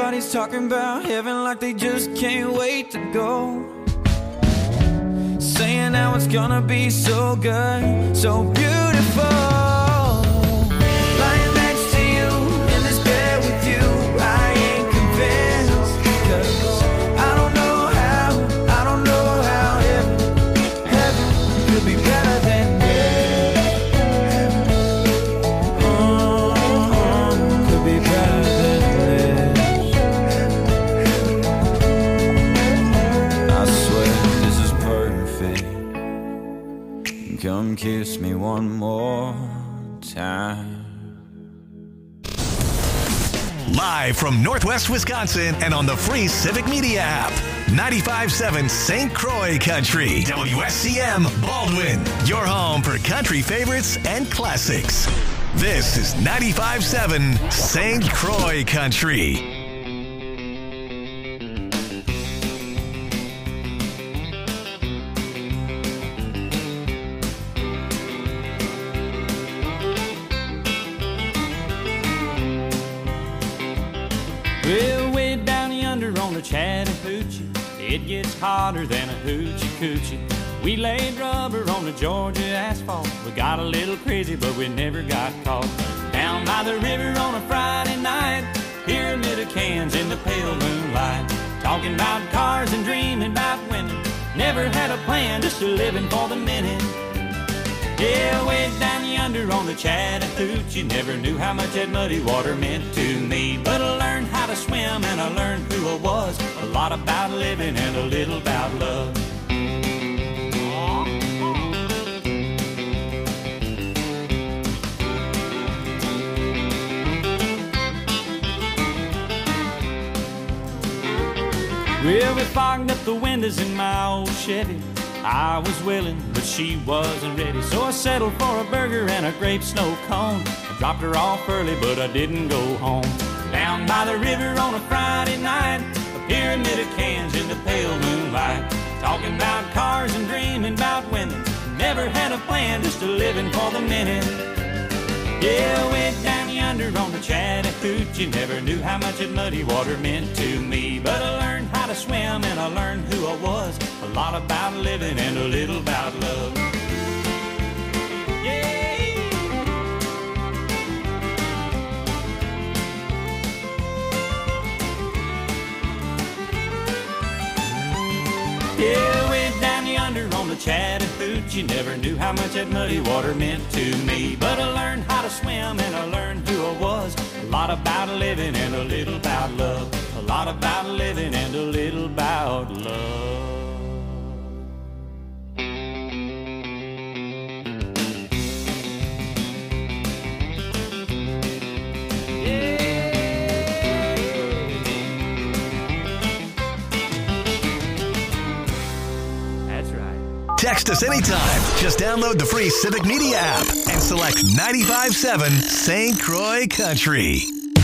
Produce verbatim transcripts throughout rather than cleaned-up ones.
Everybody's talking about heaven like they just can't wait to go. Saying how it's gonna be so good, so beautiful. Lying next to you in this bed with you, I ain't convinced. Cause I don't know how, I don't know how heaven, heaven could be better than this. Oh, could be better than this. I swear this is perfect. Come kiss me one more time. Live from Northwest Wisconsin and on the free Civic Media app. ninety-five point seven Saint Croix Country. W S C M Baldwin. Your home for country favorites and classics. This is ninety-five point seven Saint Croix Country. Well, way down yonder on the Chattahoochee, it gets hotter than a hoochie coochie. We laid rubber on the Georgia asphalt. We got a little crazy, but we never got caught. Down by the river on a Friday night, pyramid of cans in the pale moonlight. Talking about cars and dreaming about women. Never had a plan, just a living for the minute. Yeah, way down yonder on the Chattahoochee, never knew how much that muddy water meant to me. But I learned how to swim and I learned who I was. A lot about living and a little about love. Well, we fogged up the windows in my old Chevy. I was willing, but she wasn't ready. So I settled for a burger and a grape snow cone. I dropped her off early, but I didn't go home. Down by the river on a Friday night, a pyramid of cans in the pale moonlight. Talking about cars and dreaming about women. Never had a plan, just a living for the minute. Yeah, way down yonder on the Chattahoochee, never knew how much that muddy water meant to me. But I learned how to swim and I learned who I was. A lot about living and a little about love. Yeah. Yeah, way down yonder on the Chattahoochee, never knew how much that muddy water meant to me. But I learned how to swim and I learned who I was. A lot about living and a little about love. A lot about living and a little about love. Text us anytime. Just download the free Civic Media app and select ninety-five point seven Saint Croix Country.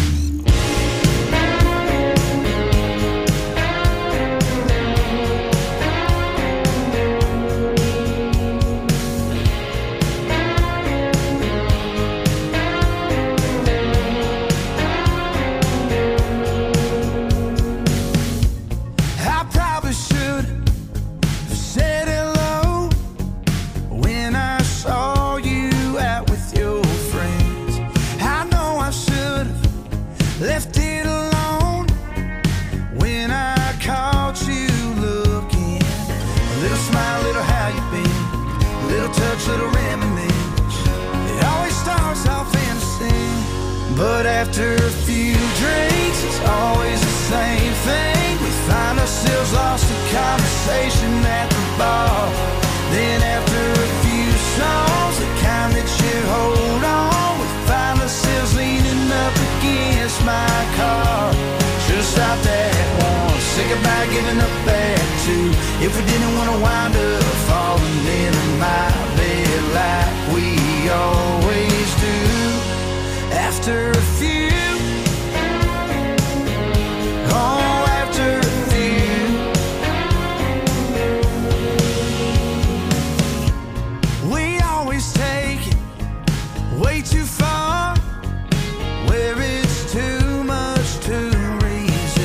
But after a few drinks, it's always the same thing. We find ourselves lost in conversation at the bar. Then after a few songs, the kind that should hold on, we find ourselves leaning up against my car. Should've stopped at one, say goodbye, giving up at two. If we didn't want to wind up falling into my bed like we always do. After a few, oh, after a few, we always take it way too far, where it's too much to resist.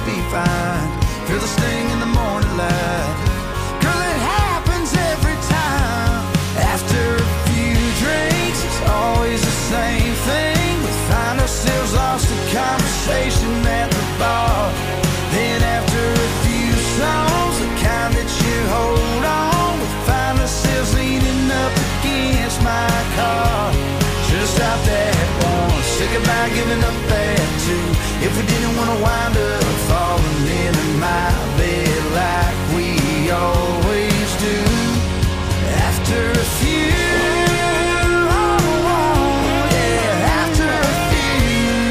be fine. Feel the sting in the morning light. Girl, it happens every time. After a few drinks, it's always the same thing. We find ourselves lost in conversation at the bar. Then after a few songs, the kind that you hold on, we find ourselves leaning up against my car. Should've stopped at one, sick about giving up at two. If we didn't want to wind up falling into my bed like we always do. After a few, oh, oh, yeah, after a few.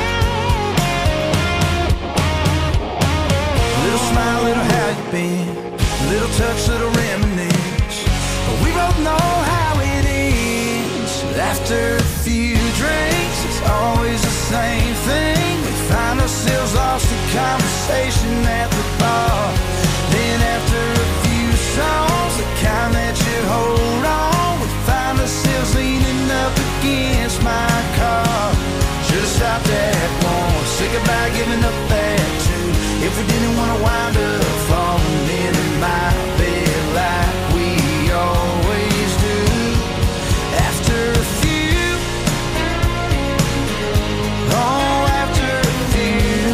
Little smile, little how you been, little touch, little reminisce. But we both know how it ends. After a few drinks, it's always the same thing. We find ourselves lost in conversation at the bar. Then after a few songs, the kind that you hold on, we find ourselves leaning up against my car. Should've stopped at one, sick about giving up at two. If we didn't want to wind up falling into my bed like we always do. After a few, oh, after a few.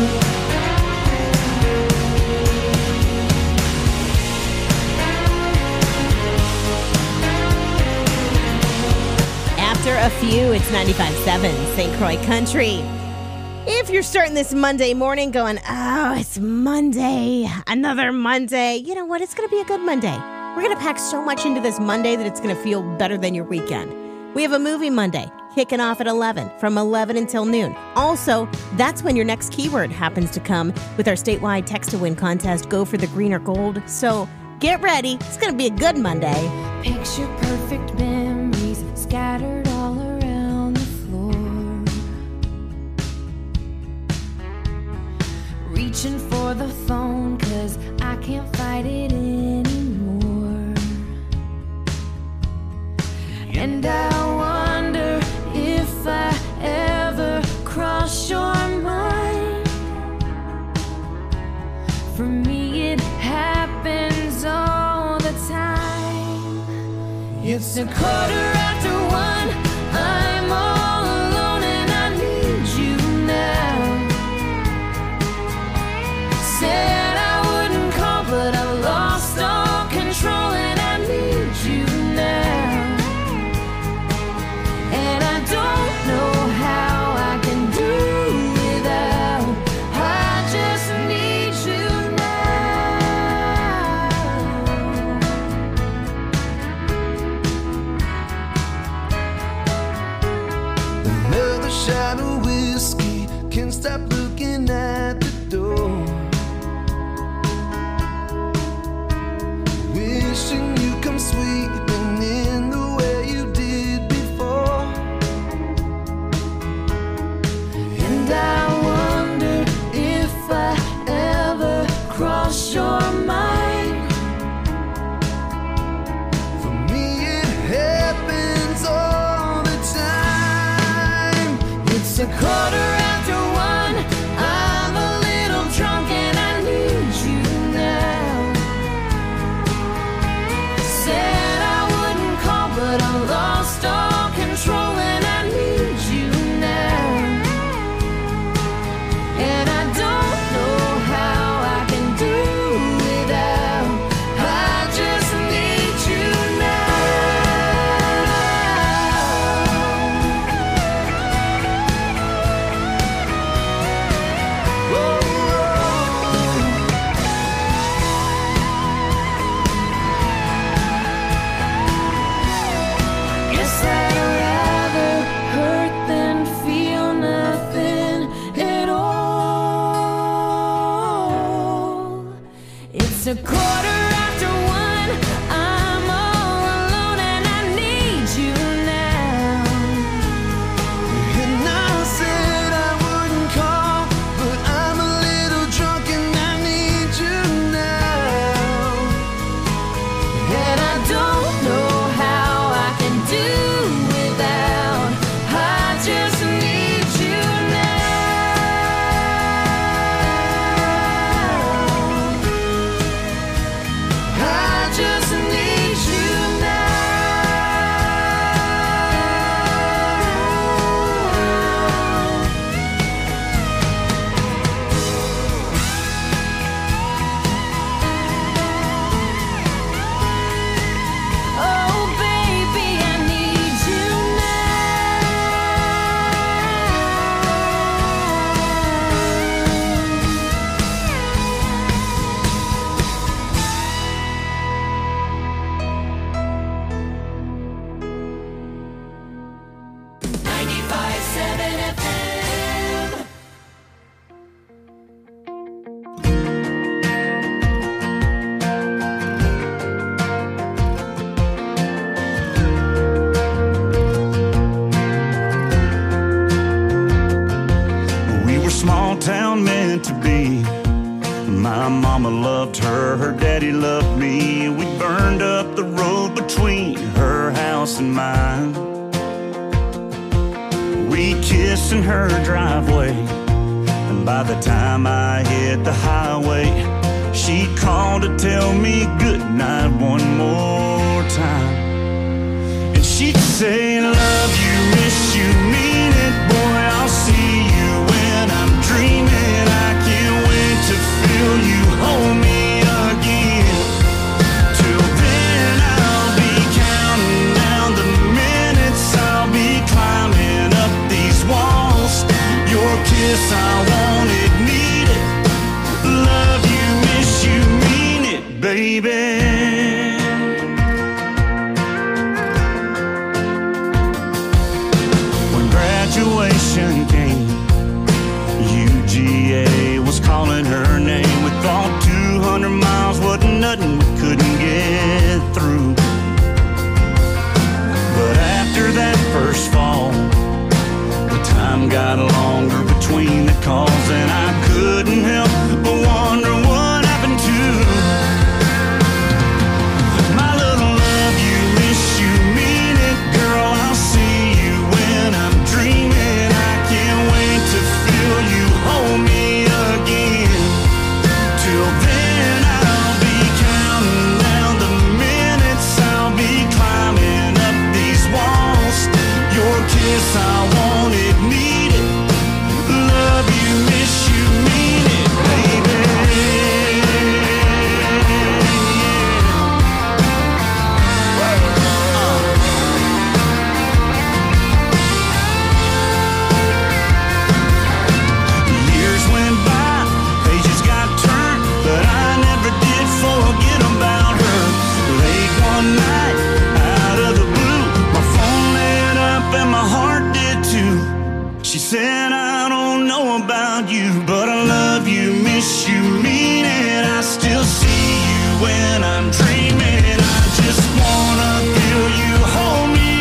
After a few, it's ninety-five point seven Saint Croix Country. If you're starting this Monday morning going, oh, it's Monday, another Monday, you know what? It's going to be a good Monday. We're going to pack so much into this Monday that it's going to feel better than your weekend. We have a movie Monday kicking off at eleven, from eleven until noon. Also, that's when your next keyword happens to come with our statewide text-to-win contest, Go for the Green or Gold. So get ready. It's going to be a good Monday. Picture perfect memories scattered all around the floor. Reaching for the phone 'cause I can't fight it anymore. And I wonder if I ever cross your mind. For me it happens all the time. It's a quarter after one, I'm all alone and I need you now. Said I wouldn't call but I lost all control and I need you now. And I don't know how I can do without, I just need you Another shot of whiskey, can't stop looking at the door. Wishing you come sweeping in the way you did before. and I wonder if I ever cross your mind. For me it happens all the time. It's a quarter after one, I'm a little drunk and I need you now. Said I wouldn't call but I lost all control and I need you now. And I don't know how I can do without, I just need you Guess I'd rather hurt than feel nothing at all. It's a quarter after one, I'm all alone and I need you now. And I said I wouldn't call, but I'm a little drunk and I need you now. And I don't know how I can do without, I just need you now. My mama loved her, her daddy loved me. We burned up the road between her house and mine. We kissed in her driveway, and by the time I hit the highway, she called to tell me goodnight one more time. And she'd say, love you, miss you, mean it, boy, I'll see you when I'm dreaming. I can't wait to feel you hold me again. Till then I'll be counting down the minutes, I'll be climbing up these walls. Your kiss, I want it, need it. Love you, miss you, mean it, baby. When graduation came, U G A was calling her name. We thought two hundred miles wasn't nothing we couldn't get through. But after that first fall, the time got longer between the calls, and I couldn't help but wonder what happened to my little love you, miss you, mean it, girl, I'll see you when I'm dreaming. I can't wait to feel you hold me again. Till then I'll be counting down the minutes, I'll be climbing up these walls. Your kiss, I want it, need it. Love you, miss you, mean it, baby. Years went by, pages got turned, but I never did forget about her. Late one night, out of the blue, my phone lit up and my heart did too. She said, I don't know about you, but I love you, miss you, mean it. I still see you when I'm dreaming. I just wanna feel you hold me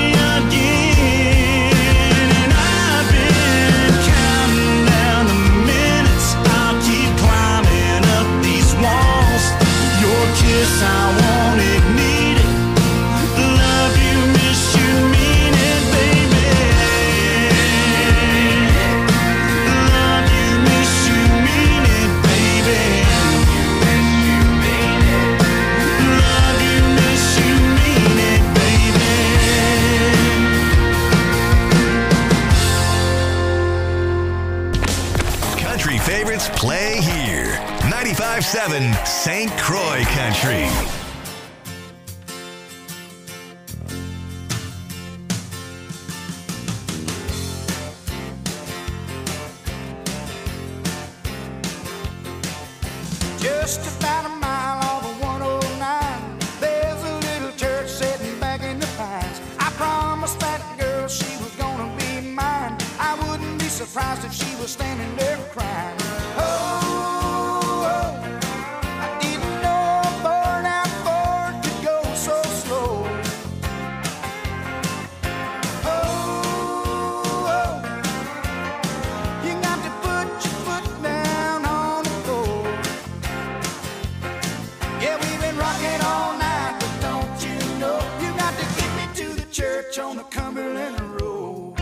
again. And I've been counting down the minutes, I'll keep climbing up these walls. Your kiss, I want it, need it. Love you, miss you, mean it, baby. Love you, miss you, mean it, baby. Love you, miss you, mean it, baby. Country favorites play here. ninety-five seven Saint Croix Country. Just about a mile off of one oh nine, there's a little church sitting back in the pines. I promised that girl she was gonna be mine. I wouldn't be surprised if she was standing there crying. Oh, oh, I didn't know a burnout Ford could go so slow. Oh, oh, you got to put your foot down on the floor. Yeah, we've been rocking all night, but don't you know, you got to get me to the church on the Cumberland Road.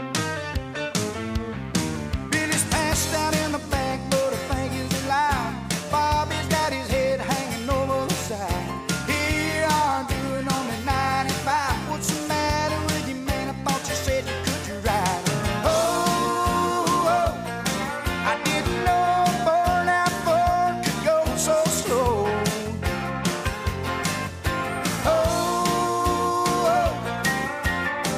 Billy's passed out in the back, but I think he's alive. Bobby's got his head hanging over the side. Here I'm doing only ninety-five. What's the matter with you, man? I thought you said you could ride. Oh, oh, I didn't know a burnout Ford could go so slow. Oh, oh,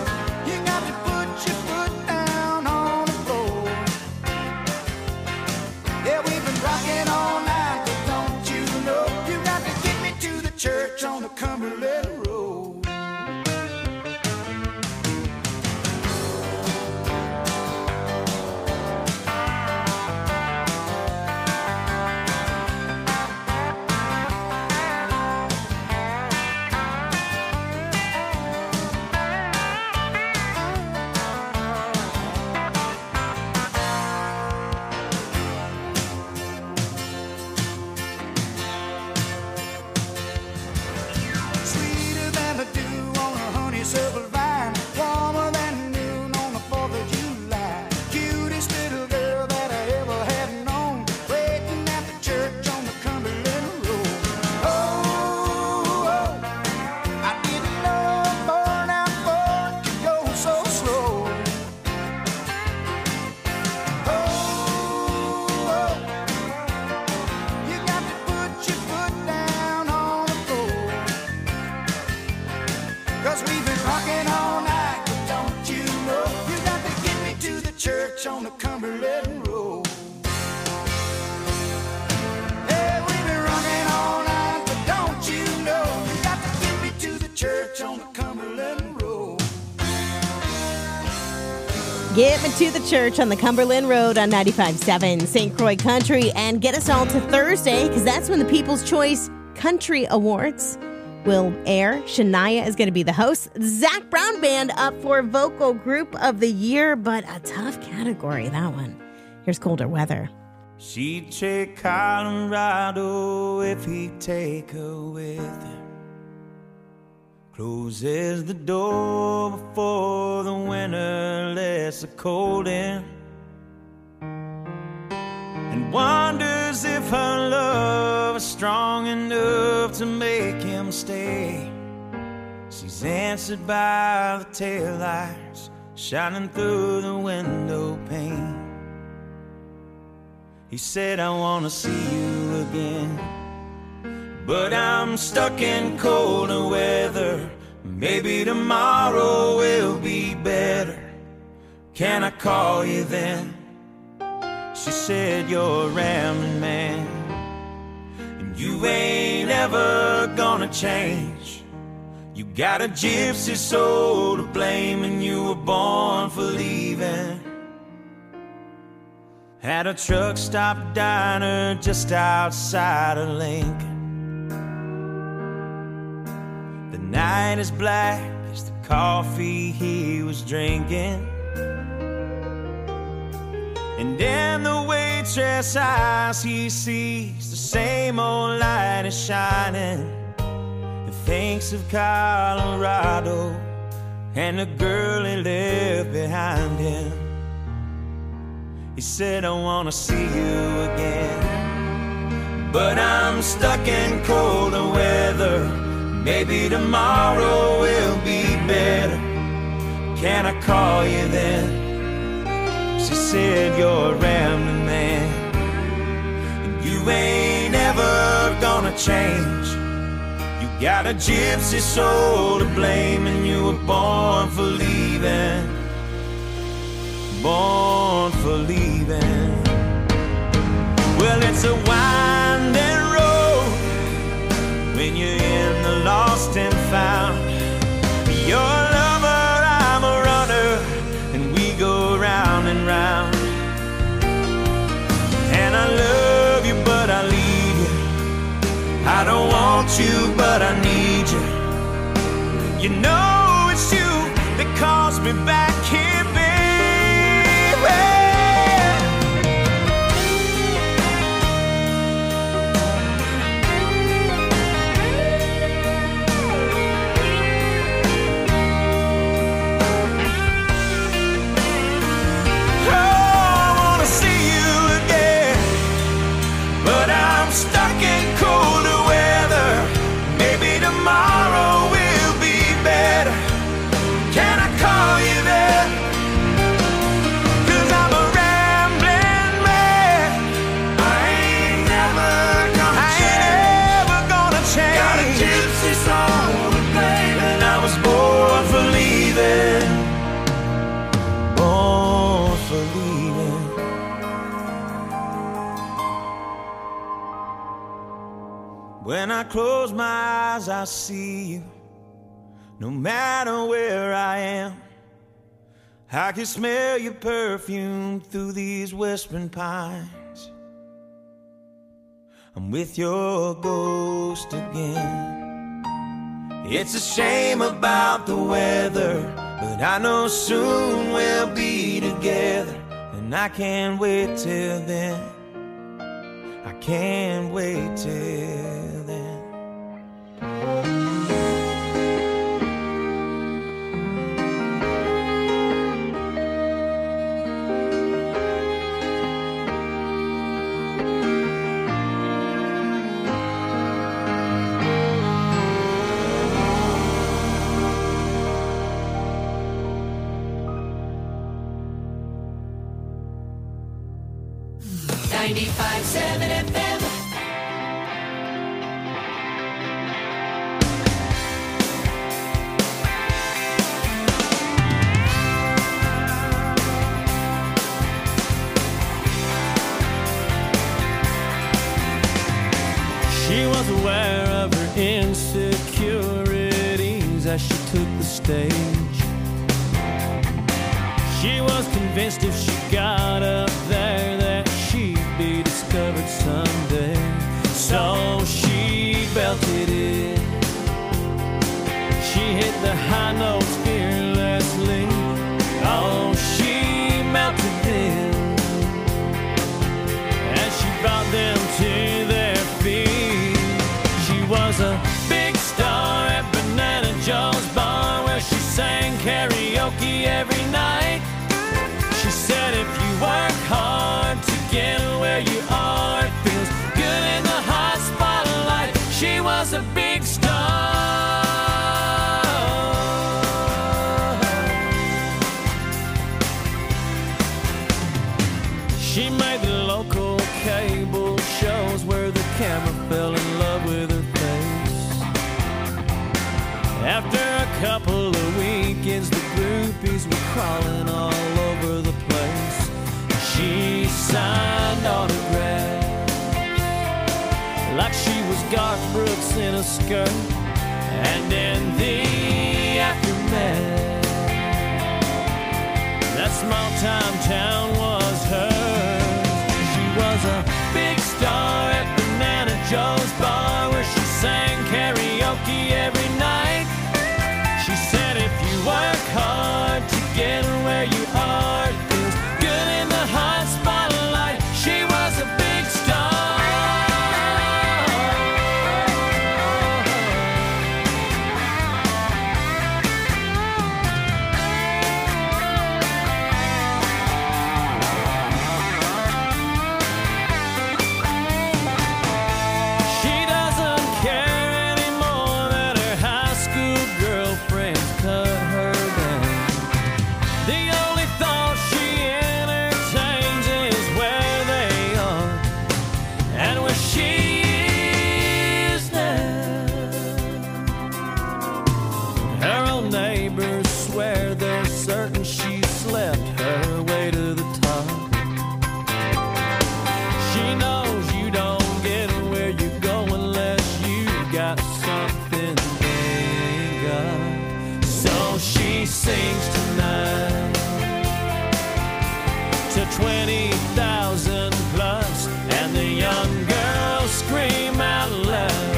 the Cumberland Road. Hey, we've been running all night, but don't you know you got to get me to the church on the Cumberland Road. Get me to the church on the Cumberland Road on ninety-five point seven Saint Croix Country, and get us all to Thursday, because that's when the People's Choice Country Awards will air. Shania is going to be the host. Zac Brown Band up for Vocal Group of the Year, but a tough category, that one. Here's Colder Weather. She'd take Colorado if he'd take her with him. Closes the door before the winter lets the cold in, and wonders if her love is strong enough to make him stay. She's answered by the taillights shining through the window pane. He said, I want to see you again, but I'm stuck in colder weather. Maybe tomorrow will be better. Can I call you then? She said, you're a rambling man, and you ain't ever gonna change. You got a gypsy soul to blame, and you were born for leaving. At a truck stop diner just outside of Lincoln. The night is black as the coffee he was drinking, and in the waitress' eyes he sees the same old light is shining, and thinks of Colorado and the girl he left behind him. He said, I wanna see you again, but I'm stuck in colder weather. Maybe tomorrow will be better. Can I call you then? She said, you're a rambling man, and you ain't ever gonna change. You got a gypsy soul to blame, and you were born for leaving. Born for leaving. Well, it's a winding road when you're in the lost and found. You're a lover, I'm a runner, and we go round and round. And I love you, but I leave you. I don't want you, but I need you. You know it's you that calls me back here, baby. Stuck in colder weather. Maybe tomorrow will be better. Can I call you there? Cause I'm a rambling man. I ain't never gonna I change. Ain't never gonna change. Got a gypsy soul to blame, and I was born for leaving. Born for leaving. When I close my eyes, I see you. No matter where I am, I can smell your perfume through these whispering pines. I'm with your ghost again. It's a shame about the weather, but I know soon we'll be together. And I can't wait till then. I can't wait till then. ninety-five point seven F M. She was aware of her insecurities as she took the stage. She was convinced if she got up there that she'd be discovered someday. So she belted it. She hit the high notes fearlessly. Oh, she melted them as she brought them to their feet. She was a big star at Banana Joe's bar where she sang karaoke every night. She said if you work hard to get where you are, it feels good in the hot spotlight. She was a big star. She made the local cable shows where the camera fell in love with her face. After a couple of weekends, the groupies were crawling all over the place. She signed autographs like she was Garth Brooks in a skirt. And in the aftermath, that small-time town was hers. She was a big star at Banana Joe's bar where she sang karaoke every night. She said if you work hard to get where you are, it feels good in the hot spotlight. She was a big star. She doesn't care anymore that her high school girlfriends cut her down. The only thought she entertains is where they are and where she is now. Her old neighbors swear they're certain she slept her way to the top. She knows you don't get where you go unless you got something they ain't got. So she sings tonight to twenty thousand plus, and the young girls scream out loud,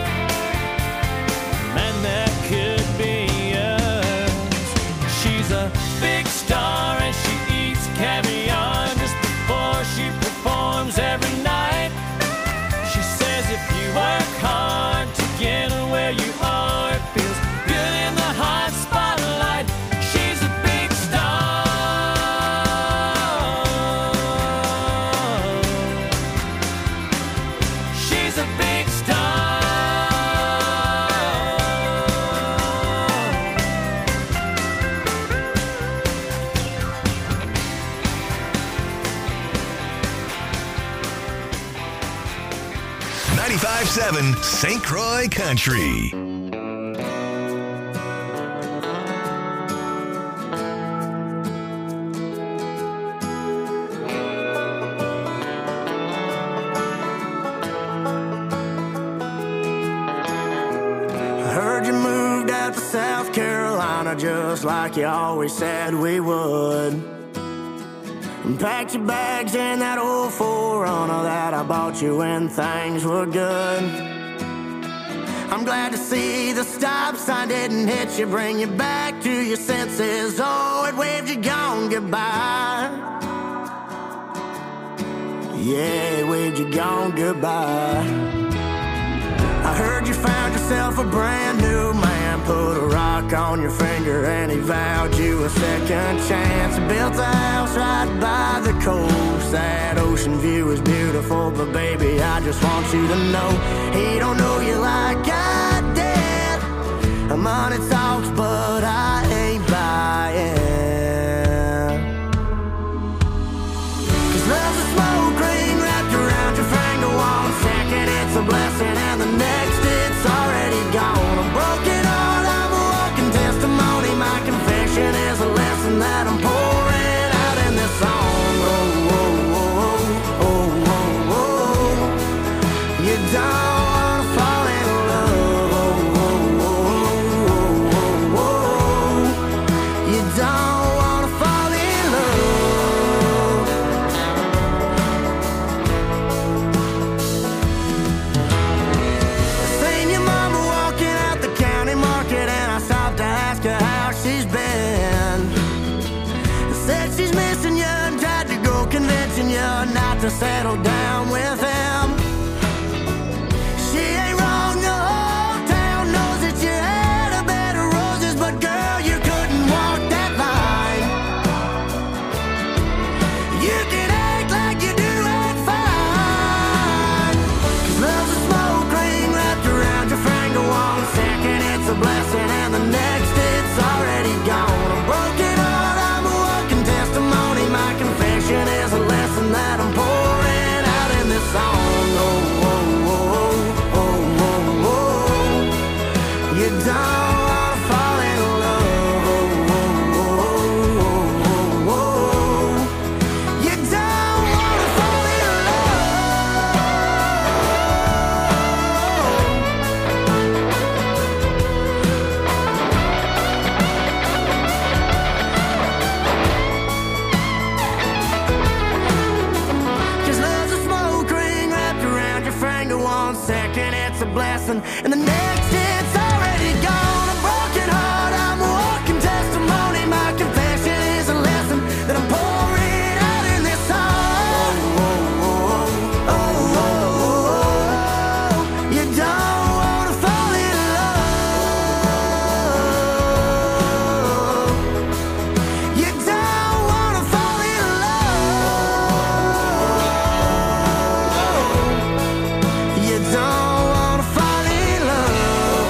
man, that could be us. She's a big star and she eats caviar just before she performs every night. She says if you work hard to get where you are, it feels good in the hot spotlight. She's a big star. She's a big star. ninety-five point seven Saint Croix Country. I heard you moved out to South Carolina just like you always said we would. And packed your bags in that old four runner that I bought you when things were good. I'm glad to see the stop sign didn't hit you, bring you back to your senses. Oh, it waved you gone goodbye. Yeah, it waved you gone goodbye. I heard you found yourself a brand new man, put a rock on your finger and he vowed you a second chance. Built a house right by the coast, that ocean view is beautiful, but baby, I just want you to know he don't know you like I did. Money talks, but I ain't buying. Cause love's a smoke ring wrapped around your finger. One second it's a blessing and the next it's already gone. A broken heart, I'm a walking testimony. My confession is a lesson that I'm pouring out in this song. Oh, oh, oh, oh, oh, oh, oh. You don't to settle down with him. She ain't wrong, the whole town knows that you had a bed of roses, but girl, you couldn't walk that line. You can act like you do it fine. 'Cause love's a smoke ring wrapped around your finger. One second it's a blessing and the next it's already gone. A broken heart, I'm a walking testimony. My confession is a lesson that I'm pouring out in this song. Oh, oh, oh, oh, oh, oh. You don't wanna fall in love. Oh, oh, oh, oh, oh, oh. You don't wanna fall in love. Just love's a smoke ring wrapped around your finger. One second it's a blessing, and the next it's already gone. A broken heart, I'm a walking testimony. My confession is a lesson that I'm pouring out in this song. Oh, oh, oh, oh, oh, oh. You don't wanna fall in love. You don't wanna fall in love. You don't wanna fall in love.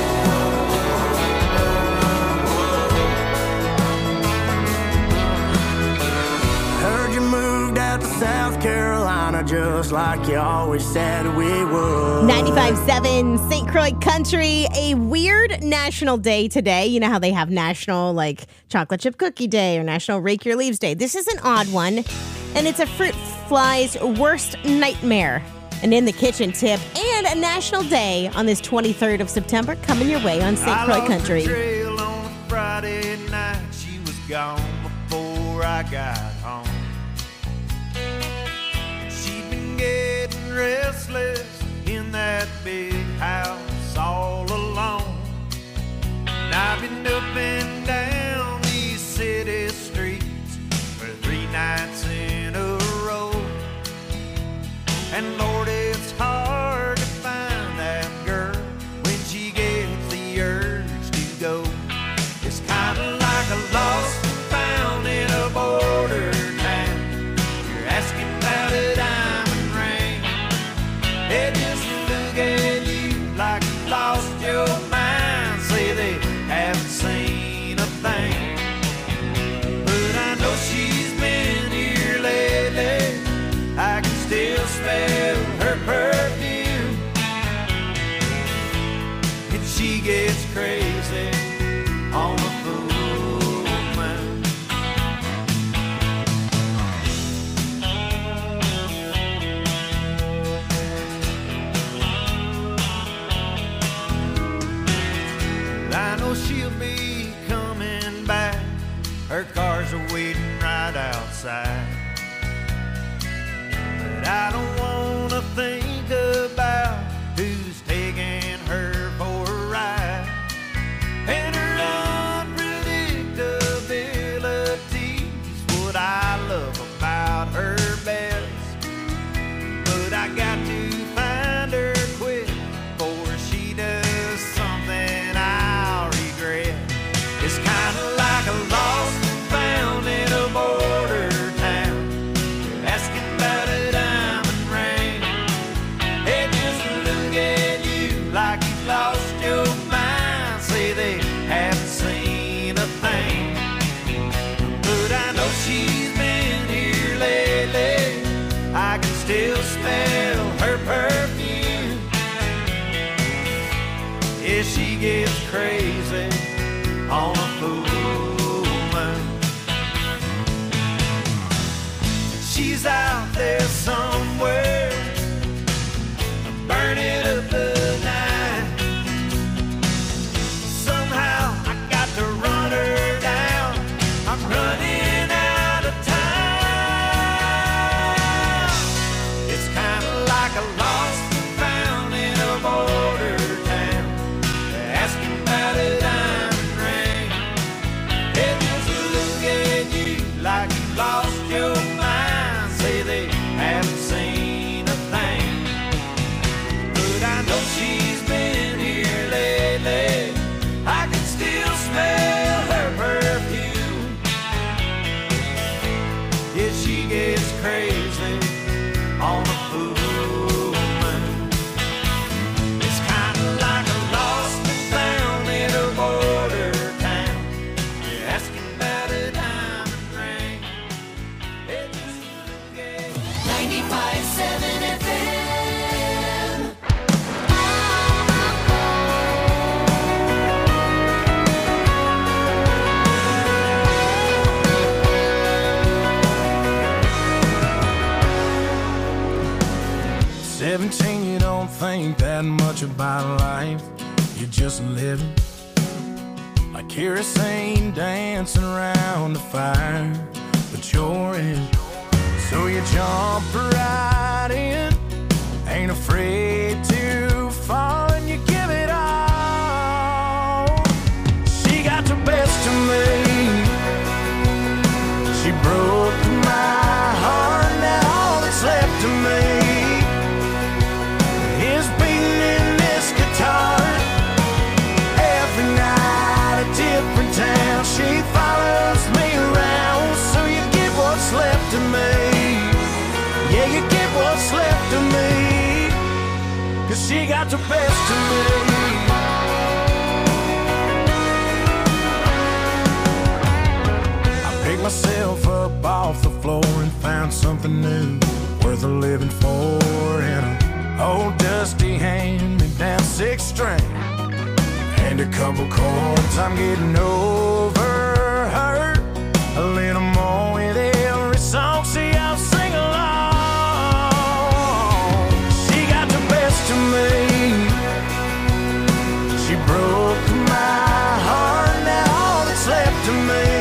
Heard you moved out to South Carolina just like you always said we would. ninety-five point seven Saint Croix Country, a weird national day today. You know how they have National like Chocolate Chip Cookie Day or National Rake Your Leaves Day. This is an odd one, and it's a fruit fly's worst nightmare. An in the kitchen tip and a national day on this twenty-third of September coming your way on Saint Croix Country. I lost the trail on a Friday night. She was gone before I got home. She'd been getting restless in that big house all alone. And I've been up and down these city streets for three nights in a row. And Lord, it's hard to find that girl when she gets the urge to go. It's kind of like a lost and found in a border town. You're asking about a diamond ring. They just look at you like you lost your mind. Say they haven't seen a thing. But I know she's been here lately. I can still smell her perfume. And she gets crazy on the full moon. I know she'll be coming back. Her cars are waiting right outside. But I don't wanna think about who's taking her for a ride. And her unpredictability's what I love about her best. But I got to find her quick before she does something I'll regret. It's kinda like a lost and found in a border town. You're asking about a diamond ring. They just look at you like you've lost your mind. Say they haven't seen a thing. But I know she's been here lately. I can still smell her perfume. Yeah, she gets crazy on a full moon. She's out there somewhere, burning up the night. Somehow I got to run her down. I'm running out of time. It's kind of like a lost and found in a border town. They're asking about a diamond ring. They just look at you like you lost your mind. Say they haven't think that much about life. You're just living. Like kerosene dancing around the fire, but you're in. So you jump right in, ain't afraid to fall, and you give it all. She got the best of me. She broke my heart, now all that's left of me is beating in this guitar. Every night a different town, she follows me around. So you get what's left of me. Yeah, you get what's left of me, 'cause she got the best of me. Picked myself up off the floor and found something new, worth a living for. And an old dusty hand-me-down six string and a couple chords. I'm getting over her a little more with every song. See, I'll sing along. She got the best of me. She broke my heart, now all that's left of me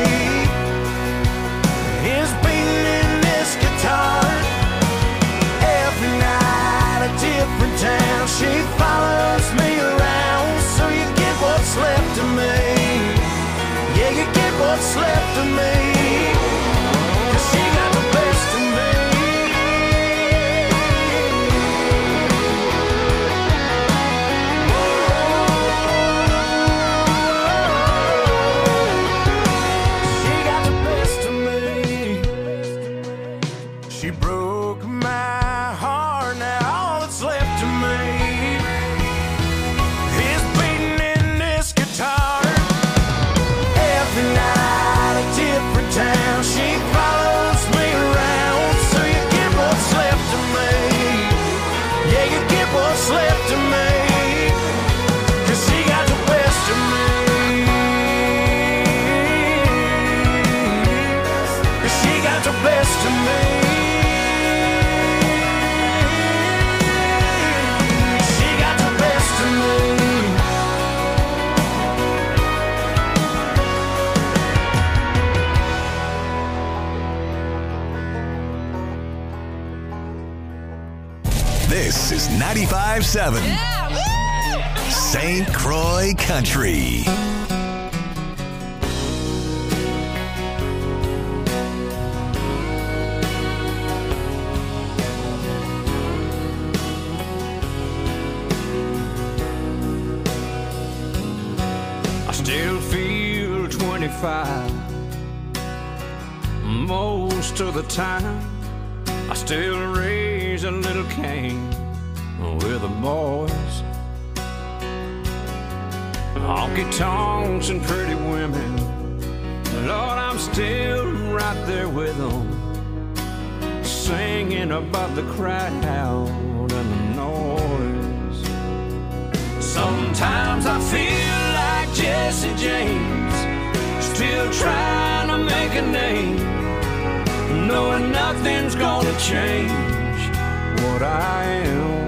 is beating in this guitar. Every night a different town, she follows me around. So you get what's left of me. Yeah, you get what's left of me, 'cause she got the best of me. She got the best of me. She broke my heart, now all that's left of me is beating in this guitar. Every night a different town, she follows me around. So you get what's left of me. Yeah, you get what's left of me, 'cause she got the best of me. 'Cause she got the best of me. She got the best of me. This is ninety-five seven Saint Croix Country. I still feel twenty-five most of the time. I still raise a little Cain with the boys. Honky tonks and pretty women, Lord, I'm still right there with them, singing about the crowd and the noise. Sometimes I feel like Jesse James, still trying to make a name, knowing nothing's gonna change what I am.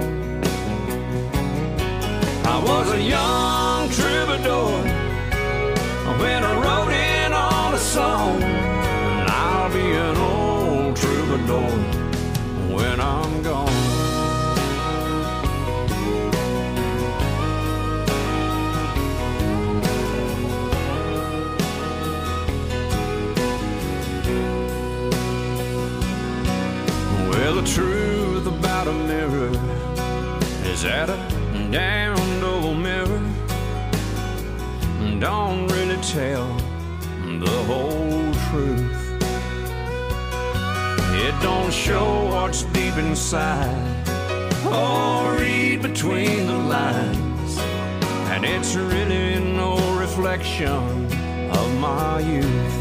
I was a young troubadour when I wrote in on a song, and I'll be an old troubadour when I'm gone. Well, the truth about a mirror is that a damned old mirror don't really tell the whole truth. It don't show what's deep inside or read between the lines, and it's really no reflection of my youth.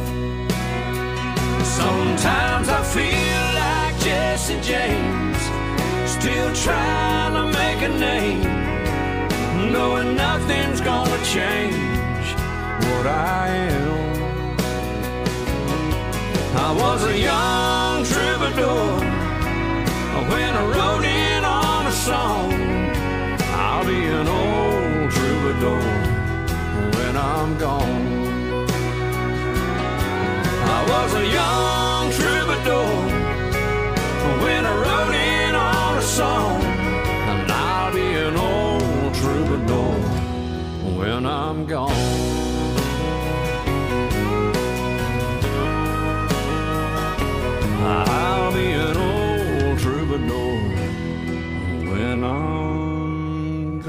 Sometimes I feel like Jesse James, still trying to make a name, knowing nothing's gonna change what I am. I was a young troubadour when I wrote in on a song, troubadour when I'm gone. I was a young troubadour when I wrote in on a song, and I'll be an old troubadour when I'm gone. I'll be an old troubadour when I'm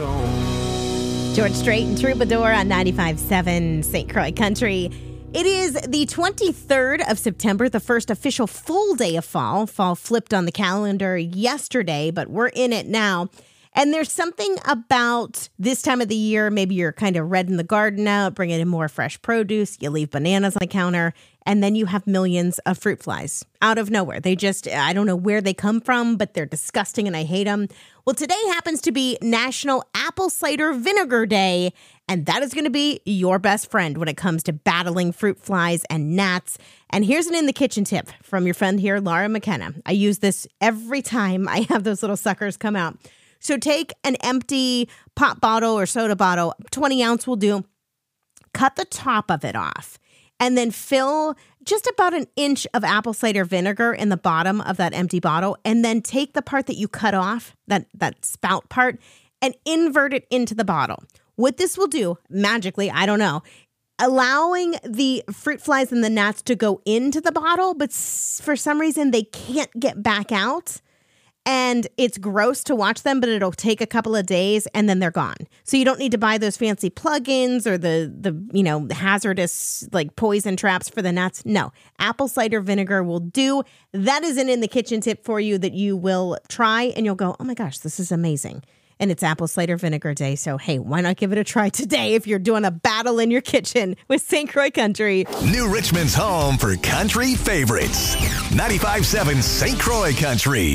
gone. George Strait and Troubadour on ninety-five point seven Saint Croix Country. It is the twenty-third of September, the first official full day of fall. Fall flipped on the calendar yesterday, but we're in it now. And there's something about this time of the year, maybe you're kind of redding the garden out, bringing in more fresh produce, you leave bananas on the counter, and then you have millions of fruit flies out of nowhere. They just, I don't know where they come from, but they're disgusting and I hate them. Well, today happens to be National Apple Cider Vinegar Day, and that is going to be your best friend when it comes to battling fruit flies and gnats. And here's an in the kitchen tip from your friend here, Laura McKenna. I use this every time I have those little suckers come out. So take an empty pop bottle or soda bottle, twenty ounce will do, cut the top of it off, and then fill just about an inch of apple cider vinegar in the bottom of that empty bottle, and then take the part that you cut off, that, that spout part, and invert it into the bottle. What this will do, magically, I don't know, allowing the fruit flies and the gnats to go into the bottle, but for some reason they can't get back out. And it's gross to watch them, but it'll take a couple of days and then they're gone. So you don't need to buy those fancy plugins or the, the you know, hazardous like poison traps for the gnats. No, apple cider vinegar will do. That is an in the kitchen tip for you that you will try and you'll go, oh my gosh, this is amazing. And it's Apple Cider Vinegar Day. So, hey, why not give it a try today if you're doing a battle in your kitchen with Saint Croix Country? New Richmond's home for country favorites. ninety-five point seven Saint Croix Country.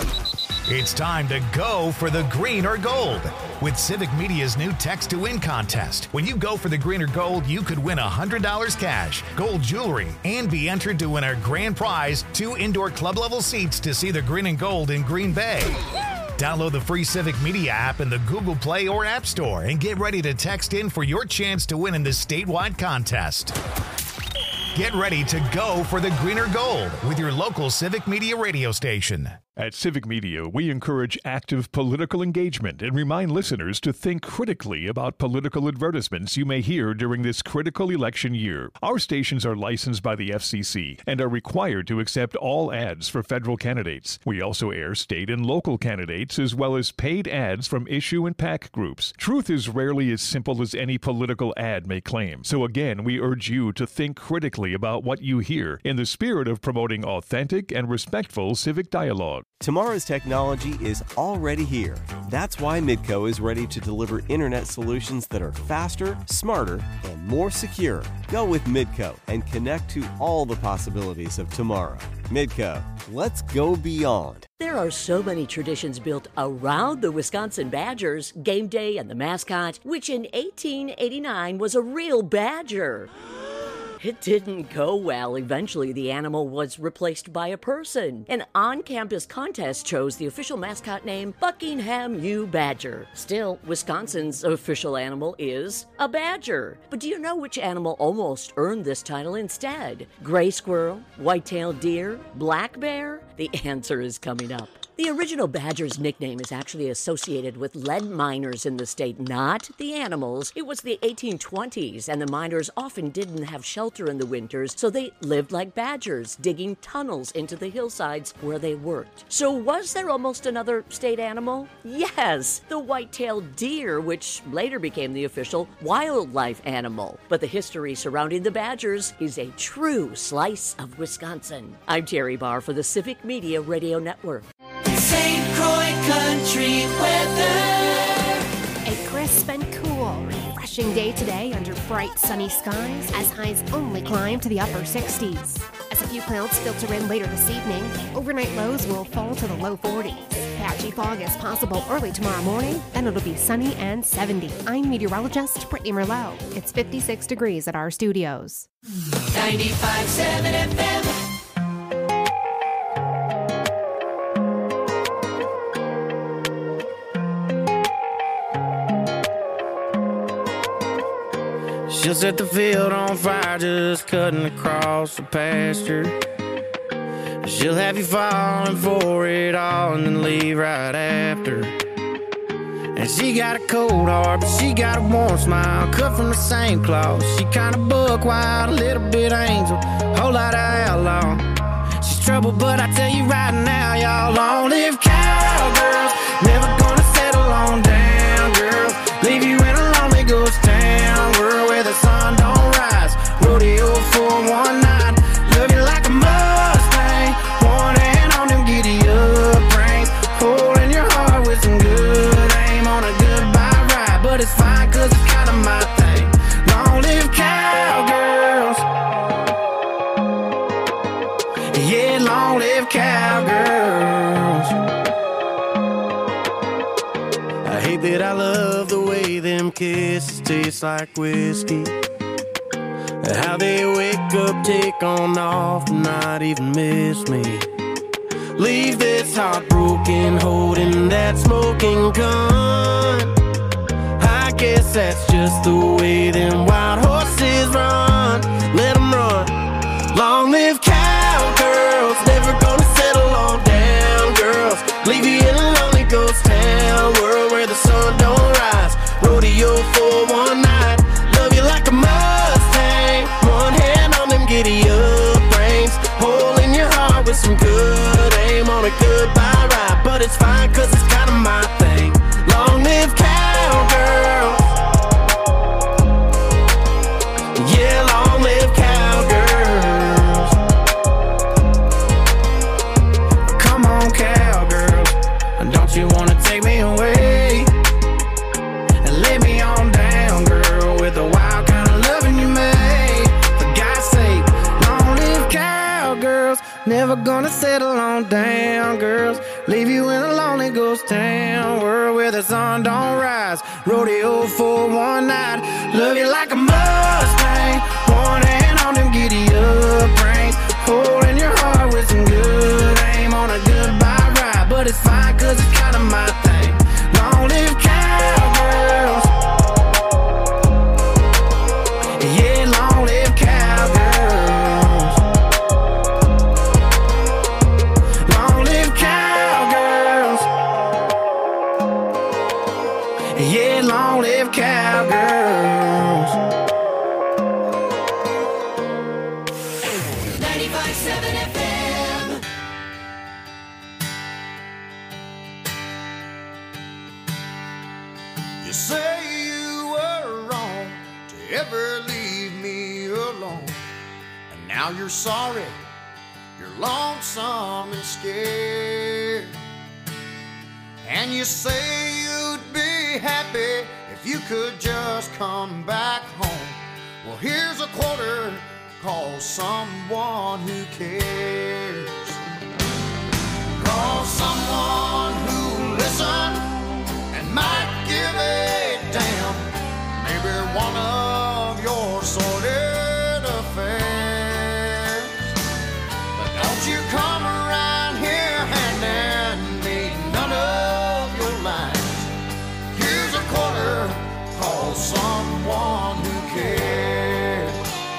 It's time to go for the green or gold with Civic Media's new Text to Win contest. When you go for the green or gold, you could win one hundred dollars cash, gold jewelry, and be entered to win our grand prize, two indoor club-level seats to see the green and gold in Green Bay. Download the free Civic Media app in the Google Play or App Store and get ready to text in for your chance to win in this statewide contest. Get ready to go for the green or gold with your local Civic Media radio station. At Civic Media, we encourage active political engagement and remind listeners to think critically about political advertisements you may hear during this critical election year. Our stations are licensed by the F C C and are required to accept all ads for federal candidates. We also air state and local candidates as well as paid ads from issue and PAC groups. Truth is rarely as simple as any political ad may claim. So again, we urge you to think critically about what you hear in the spirit of promoting authentic and respectful civic dialogue. Tomorrow's technology is already here. That's why Midco is ready to deliver internet solutions that are faster, smarter, and more secure. Go with Midco and connect to all the possibilities of tomorrow. Midco, let's go beyond. There are so many traditions built around the Wisconsin Badgers, game day and the mascot, which in eighteen eighty-nine was a real badger. It didn't go well. Eventually, the animal was replaced by a person. An on-campus contest chose the official mascot name Buckingham U. Badger. Still, Wisconsin's official animal is a badger. But do you know which animal almost earned this title instead? Gray squirrel, white-tailed deer, black bear? The answer is coming up. The original badger's nickname is actually associated with lead miners in the state, not the animals. It was the eighteen twenties, and the miners often didn't have shelter in the winters, so they lived like badgers, digging tunnels into the hillsides where they worked. So was there almost another state animal? Yes, the white-tailed deer, which later became the official wildlife animal. But the history surrounding the badgers is a true slice of Wisconsin. I'm Terry Barr for the Civic Media Radio Network. Saint Croix Country weather. A crisp and cool, refreshing day today under bright sunny skies as highs only climb to the upper sixties. As a few clouds filter in later this evening, overnight lows will fall to the low forties. Patchy fog is possible early tomorrow morning, and it'll be sunny and seventy. I'm meteorologist Brittany Merlot. It's fifty-six degrees at our studios. ninety-five point seven F M. She'll set the field on fire just cutting across the pasture. She'll have you falling for it all and then leave right after. And she got a cold heart, but she got a warm smile, cut from the same cloth. She kinda buck wild, a little bit angel, whole lot of outlaw. She's trouble, but I tell you right now, y'all, long live cowgirls. Never gonna settle on down, girls. Leave you in a lonely ghost town, world where the sun don't rise. Rodeo for one night, love you like a Mustang. One hand on them giddy up reins, holding your heart with some good aim on a goodbye ride. But it's fine, cause it's kinda my thing. Long live cowgirls. Yeah, long live cowgirls. I hate that I love the way them kisses taste like whiskey. How they wake up, take on off, not even miss me. Leave this heartbroken, holding that smoking gun. I guess that's just the way them wild horses run. Let them run. Long live cowgirls, never gonna settle on down, girls. Leave you in a lonely ghost town, world where the sun don't rise. Rodeo for one night, love you like a Mustang. One hand on them giddy up reins, holding your heart with some good aim on a goodbye ride. But it's fine, cause it's kinda my thing. Long live cowgirls. Yeah, long live cowgirls. Come on, cowgirls, don't you wanna take me away and lay me on down, girl, with the wild kind of loving you made. For God's sake, long live cowgirls. Never gonna settle on down, girls. Leave you in a lonely ghost town, world where the sun don't rise. Rodeo for one night, love you like a Mustang. One hand on them giddy up reins, holding your heart with some good aim on a goodbye ride. But it's fine, cause it's kinda my thing. Long live cowgirls. Yeah, long live cowgirls. Long live cowgirls. Yeah, long live cowgirls. ninety-five point seven F M. You say you were wrong to ever leave me alone, and now you're sorry, you're lonesome and scared. And you say you'd be happy if you could just come back home. Well, here's a quarter, call someone who cares. Call someone who'll listen and might give a damn. Maybe one of your sordid affairs. But don't you come around here handing me none of your lines. Here's a quarter, call someone who cares.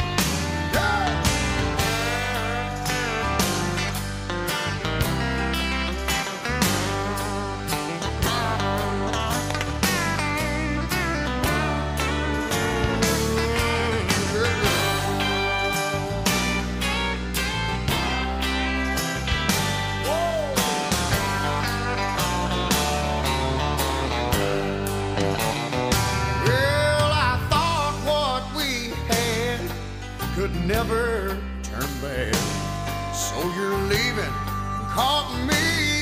Never turn back. So you're leaving, caught me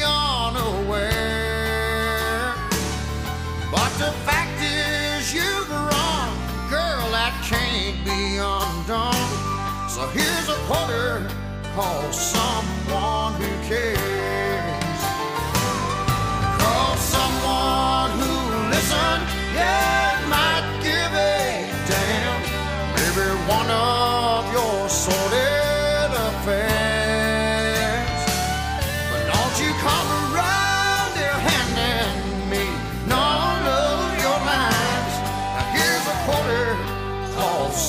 unaware. But the fact is you've run, girl, that can't be undone. So here's a quarter, call someone who cares. Call someone who'll listen, yeah, might give a damn. Maybe one of your sordid affairs. But don't you come around here handing me none of your lines. Now here's a quarter, call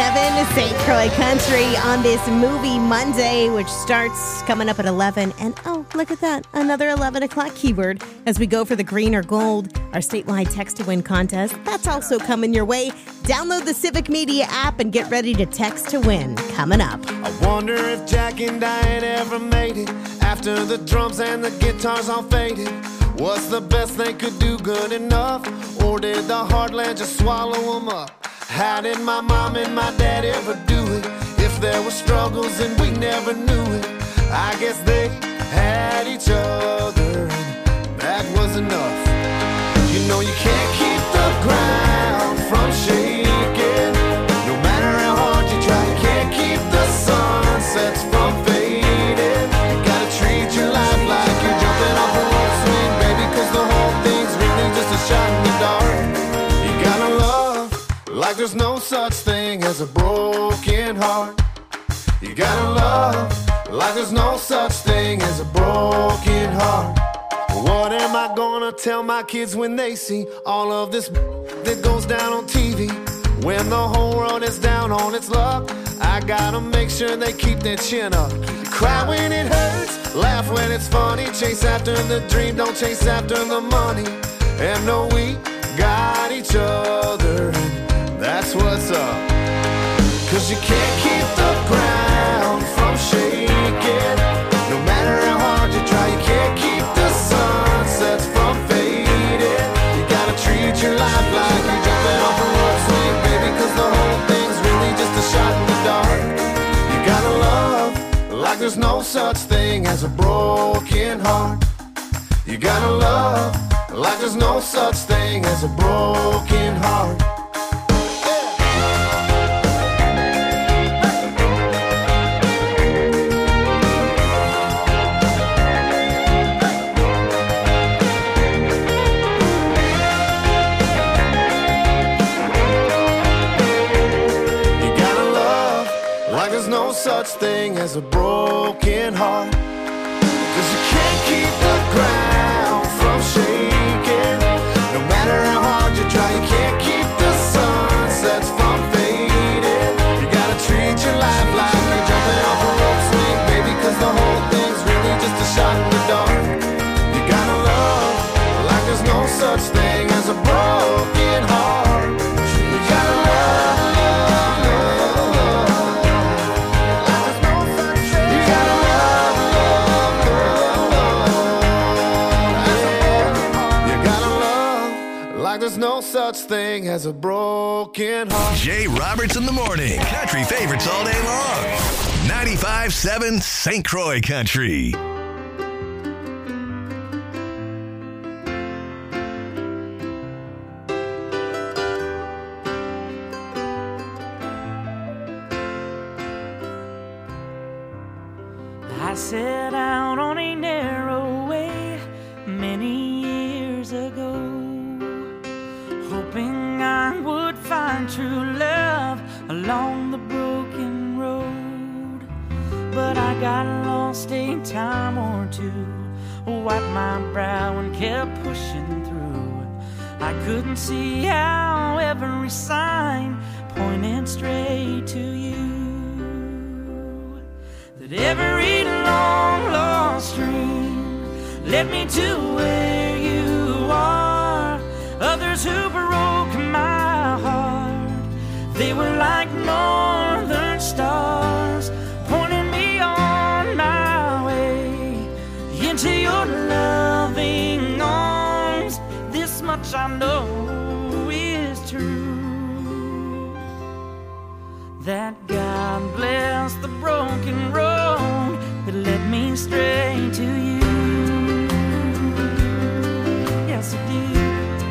seven, Saint Croix Country on this Movie Monday, which starts coming up at eleven. And oh, look at that, another eleven o'clock keyword as we go for the green or gold, our statewide text to win contest. That's also coming your way. Download the Civic Media app and get ready to text to win. Coming up. I wonder if Jack and Diane ever made it after the drums and the guitars all faded. What's the best they could do good enough? Or did the heartland just swallow them up? How did my mom and my dad ever do it? If there were struggles and we never knew it, I guess they had each other and that was enough. You know you can't keep the ground from shaking. No matter how hard you try, you can't keep the sunsets from fading. You gotta treat your life like you're jumping off a rope swing, baby, cause the whole thing's really just a shot in the dark. You gotta love like there's no such thing as a broken heart. You gotta love like there's no such thing as a broken heart. What am I gonna tell my kids when they see all of this that goes down on T V? When the whole world is down on its luck, I gotta make sure they keep their chin up. Cry when it hurts, laugh when it's funny. Chase after the dream, don't chase after the money. And know we got each other, and that's what's up. Cause you can't keep the ground from shaking. No matter how hard you try, you can't keep the sunsets from fading. You gotta treat your life like you're jumping off a rope swing, baby, cause the whole thing's really just a shot in the dark. You gotta love like there's no such thing as a broken heart. You gotta love like there's no such thing as a broken heart. No such thing as a broken heart. Cause you can't keep the ground from shaking. No matter how hard you try, you can't keep the sunsets from fading. You gotta treat your life like you're jumping off a rope swing, baby, cause the whole thing's really just a shot in the dark. You gotta love like there's no such thing as a broken heart. You gotta love, love, love, love. There's no such thing as a broken heart. Jay Roberts in the morning. Country favorites all day long. ninety-five seven Saint Croix Country. I set out on a narrow way many years ago, hoping I would find true love along the broken road. But I got lost a time or two, wiped my brow and kept pushing through. I couldn't see how every sign pointed straight to you. That every long lost dream led me to where you are. Others who broke my heart, they were like northern stars, pointing me on my way into your loving arms. This much I know is true, that God bless the broken road that led me straight to you. Yes, it did.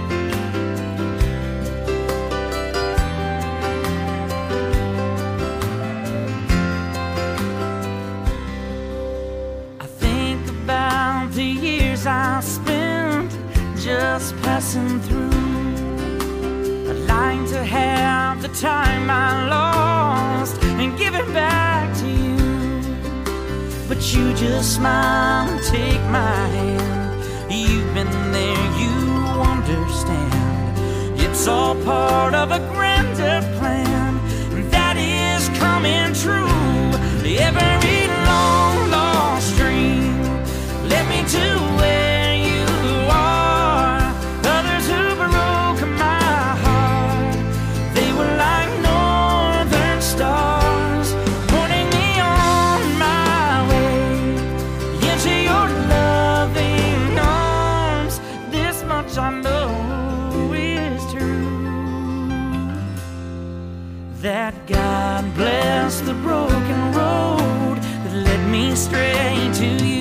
The years I spent just passing through, I'd like to have the time I lost and give it back to you. But you just smile and take my hand. You've been there, you understand. It's all part of a grander plan, and that is is coming true. Every long lost dream led me to where you are. Others who broke my heart, they were like northern stars, pointing me on my way into your loving arms. This much I know is true, that God bless the broken road that led me straight to you.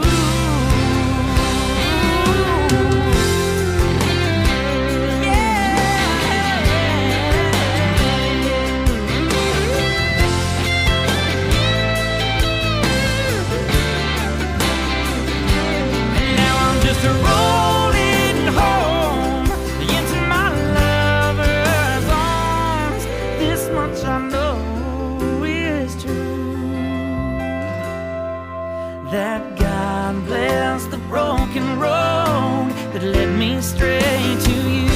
That God bless the broken road that led me straight to you.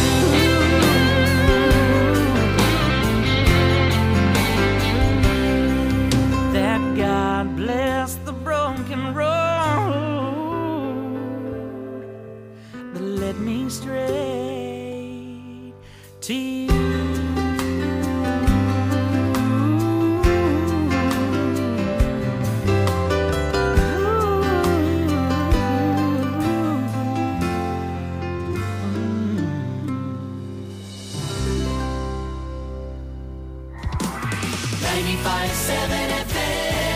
That God bless the broken road that led me straight to you. ninety-five seven F M.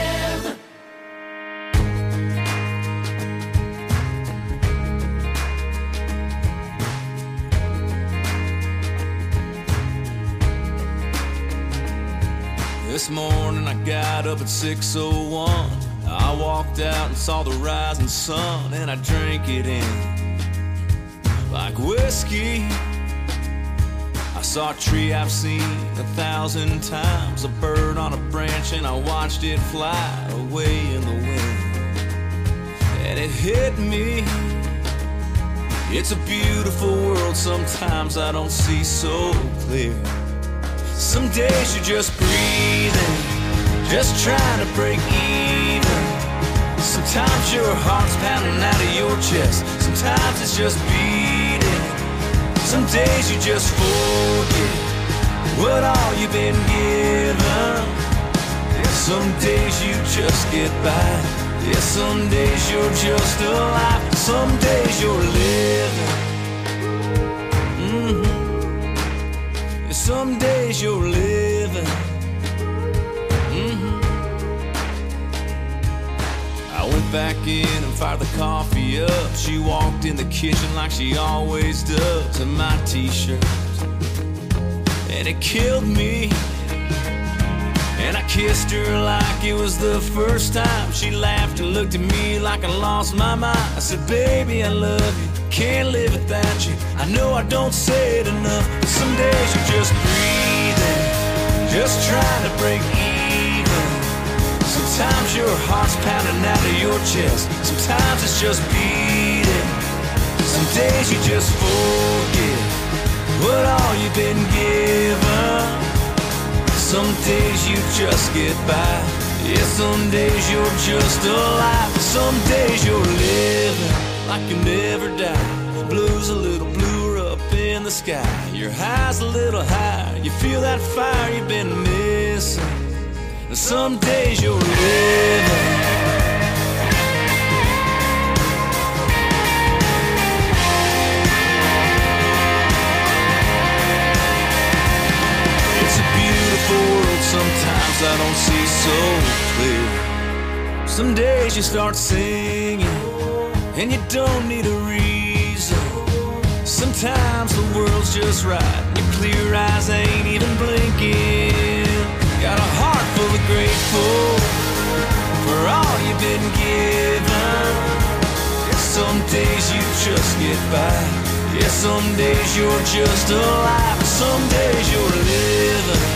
This morning I got up at six oh one. I walked out and saw the rising sun, and I drank it in like whiskey. I saw a tree I've seen a thousand times, a bird on a branch, and I watched it fly away in the wind. And it hit me, it's a beautiful world, sometimes I don't see so clear. Some days you're just breathing, just trying to break even. Sometimes your heart's pounding out of your chest, sometimes it's just beating. Some days you just forget what all you've been given. Some days you just get by. Yeah, some days you're just alive. Some days you're living. Mm-hmm. Yeah, some days you're living. Mm-hmm. I went back in and fired the coffee up. She walked in the kitchen like she always does, in my t-shirt, and it killed me. And I kissed her like it was the first time. She laughed and looked at me like I lost my mind. I said, baby, I love you, can't live without you. I know I don't say it enough, but some days you're just breathing, just trying to break even. Sometimes your heart's pounding out of your chest, sometimes it's just beating. Some days you just forget what all you've been given. Some days you just get by. Yeah, some days you're just alive. Some days you're living like you never die. Blue's a little bluer up in the sky. Your high's a little higher. You feel that fire you've been missing. And some days you're living. Sometimes I don't see so clear. Some days you start singing and you don't need a reason. Sometimes the world's just right, your clear eyes ain't even blinking. Got a heart full of grateful for all you've been given. Yeah, some days you just get by. Yeah, some days you're just alive. Some days you're living.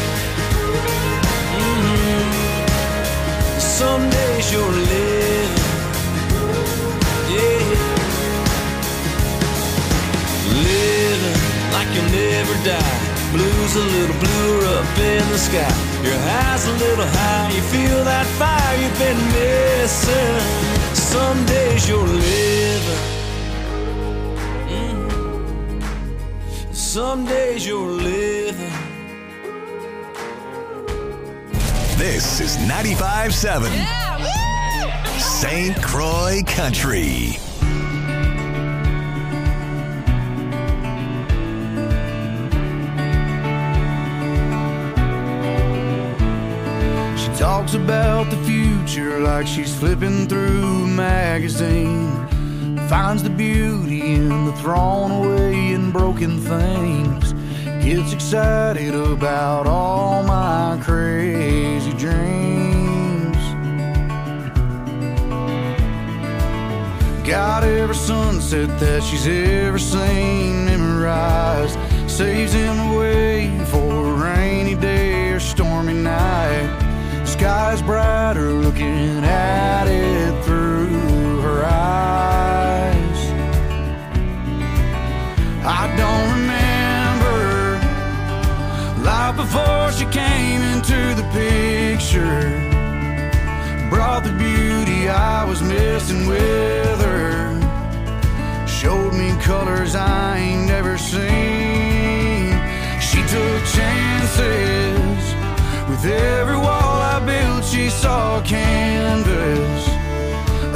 Some days you're living, yeah, living like you'll never die. Blue's a little bluer up in the sky. Your high's a little high. You feel that fire you've been missing. Some days you're living. Mm-hmm. Some days you're living. This is ninety-five seven Saint Croix Country. Talks about the future like she's flipping through a magazine. Finds the beauty in the thrown away and broken things. Gets excited about all my crazy dreams. Got every sunset that she's ever seen memorized. Saves him away for a rainy day or stormy night. Sky's brighter looking at it through her eyes. I don't remember life before she came into the picture. Brought the beauty I was missing with her. Showed me colors I ain't never seen. She took chances. With every wall I built, she saw canvas.